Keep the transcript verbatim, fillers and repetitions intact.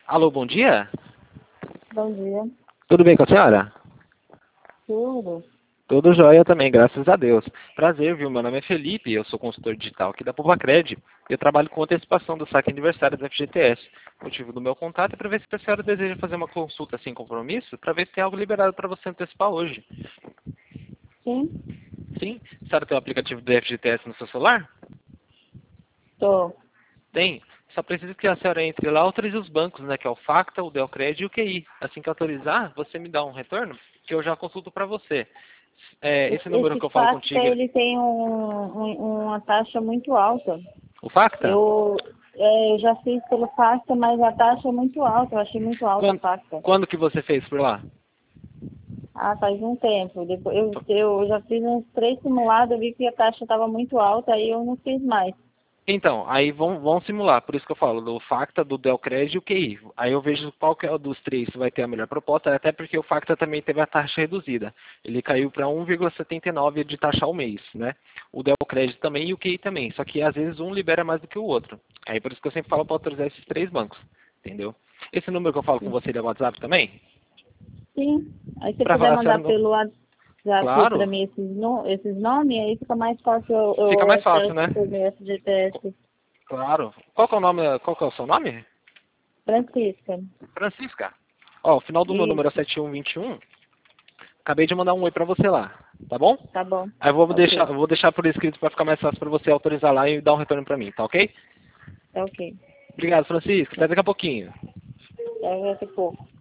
Alô, bom dia? Bom dia. Tudo bem com a senhora? Tudo? Tudo jóia também, graças a Deus. Prazer, viu? Meu nome é Felipe, eu sou consultor digital aqui da Povacred. Eu trabalho com antecipação do saque aniversário da F G T S. O motivo do meu contato é para ver se a senhora deseja fazer uma consulta sem compromisso, para ver se tem algo liberado para você antecipar hoje. Sim? Sim? A senhora tem o aplicativo do F G T S no seu celular? Tô. Tem. Só precisa que a senhora entre lá e autorize os bancos, né? Que é o Facta, o Delcred e o Q I. Assim que autorizar, você me dá um retorno, que eu já consulto para você. É, esse número Esse que eu falo Facta, contigo, ele tem um, um- uma taxa muito alta. o Facta? Eu, é, eu já fiz pelo Facta, mas a taxa é muito alta. Eu achei muito alta o Quando, Facta. quando que você fez por lá? Ah, faz um tempo. Depois, eu, eu já fiz uns três simulados, eu vi que a taxa estava muito alta, aí eu não fiz mais. Então, aí vão, vão simular, por isso que eu falo, do Facta, do Delcred e o Q I. Aí eu vejo qual que é dos três vai ter a melhor proposta, até porque o Facta também teve a taxa reduzida. Ele caiu para um vírgula setenta e nove de taxa ao mês, né? O Delcred também e o Q I também, só que às vezes um libera mais do que o outro. Aí por isso que eu sempre falo para autorizar esses três bancos, entendeu? Esse número que eu falo com você é o WhatsApp também? Sim. Aí se você Para puder falar a senhora mandar não... pelo WhatsApp para Claro, mim esses, no, esses nomes, aí fica mais fácil eu, fica eu mais fácil, acesso né? o meu F G T S. Claro. Qual que é o nome, qual que é o seu nome? Francisca. Francisca. Ó, o final do meu número é Isso. sete um dois um. Acabei de mandar um oi pra você lá, tá bom? Tá bom. Aí eu vou deixar, Ok. eu vou deixar por escrito para ficar mais fácil para você autorizar lá e dar um retorno para mim, tá ok? Tá ok. Obrigado, Francisco. Até daqui a pouquinho. Até daqui a pouco.